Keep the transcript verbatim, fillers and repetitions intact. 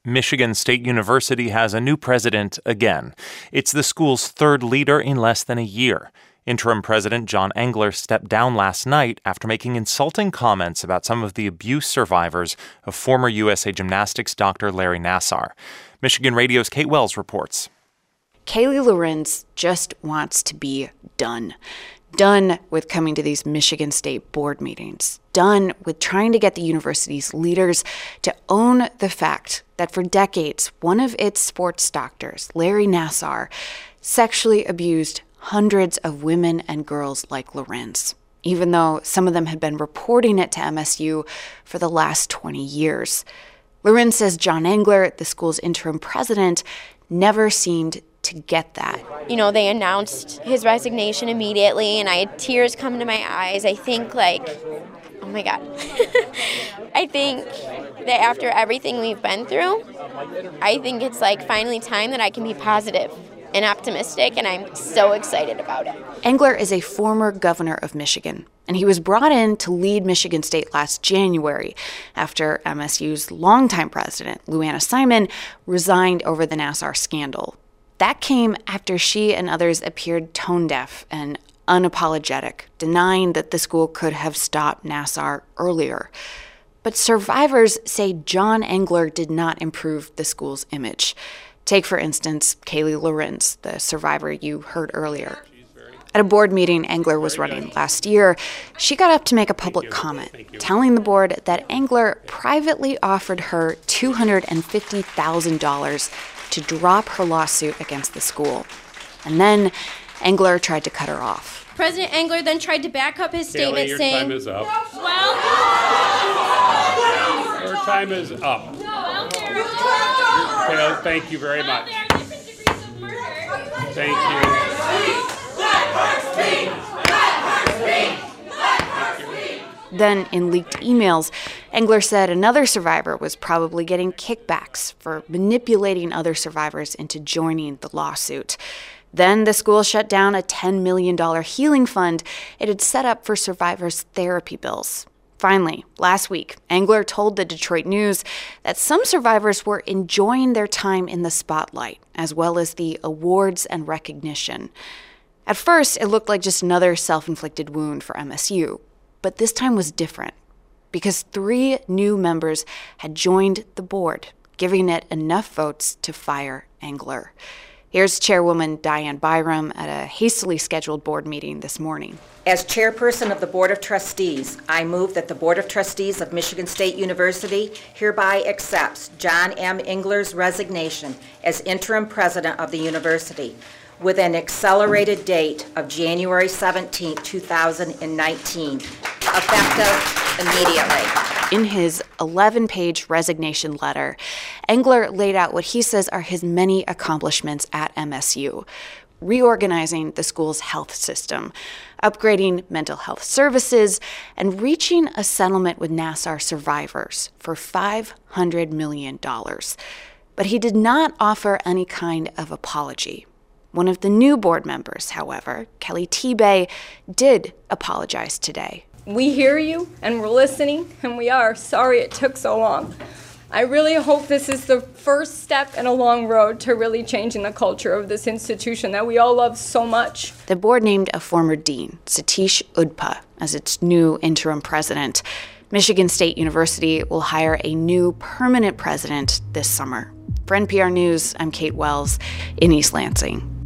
Michigan State University has a new president again. It's the school's third leader in less than a year. Interim President John Engler stepped down last night after making insulting comments about some of the abuse survivors of former U S A Gymnastics doctor Larry Nassar. Michigan Radio's Kate Wells reports. Kaylee Lorenz just wants to be done. Done with coming to these Michigan State board meetings. Done with trying to get the university's leaders to own the fact that for decades, one of its sports doctors, Larry Nassar, sexually abused hundreds of women and girls like Lorenz, even though some of them had been reporting it to M S U for the last twenty years. Lorenz says John Engler, the school's interim president, never seemed to get that. You know, they announced his resignation immediately, and I had tears come to my eyes. I think, like, oh my God. I think that after everything we've been through, I think it's, like, finally time that I can be positive and optimistic, and I'm so excited about it. Engler is a former governor of Michigan, and he was brought in to lead Michigan State last January after M S U's longtime president, Lou Anna Simon, resigned over the Nassar scandal. That came after she and others appeared tone-deaf and unapologetic, denying that the school could have stopped Nassar earlier. But survivors say John Engler did not improve the school's image. Take, for instance, Kaylee Lorenz, the survivor you heard earlier. At a board meeting Engler was running last year, she got up to make a public comment, telling the board that Engler privately offered her two hundred fifty thousand dollars to drop her lawsuit against the school. And then Engler tried to cut her off. President Engler then tried to back up his statement Kaylee, your saying, time is up. well, Your time is up. Kaylee, thank you very much. there are different degrees of murder. Thank you. Then, in leaked emails, Engler said another survivor was probably getting kickbacks for manipulating other survivors into joining the lawsuit. Then the school shut down a ten million dollars healing fund it had set up for survivors' therapy bills. Finally, last week, Engler told the Detroit News that some survivors were enjoying their time in the spotlight, as well as the awards and recognition. At first, it looked like just another self-inflicted wound for M S U. But this time was different, because three new members had joined the board, giving it enough votes to fire Engler. Here's Chairwoman Diane Byram at a hastily scheduled board meeting this morning. As chairperson of the Board of Trustees, I move that the Board of Trustees of Michigan State University hereby accepts John M. Engler's resignation as interim president of the university with an accelerated date of January seventeenth, two thousand nineteen, effective immediately. In his eleven-page resignation letter, Engler laid out what he says are his many accomplishments at M S U: reorganizing the school's health system, upgrading mental health services, and reaching a settlement with Nassar survivors for five hundred million dollars. But he did not offer any kind of apology. One of the new board members, however, Kelly Tebay, did apologize today. We hear you, and we're listening, and we are sorry it took so long. I really hope this is the first step in a long road to really changing the culture of this institution that we all love so much. The board named a former dean, Satish Udpa, as its new interim president. Michigan State University will hire a new permanent president this summer. For N P R News, I'm Kate Wells in East Lansing.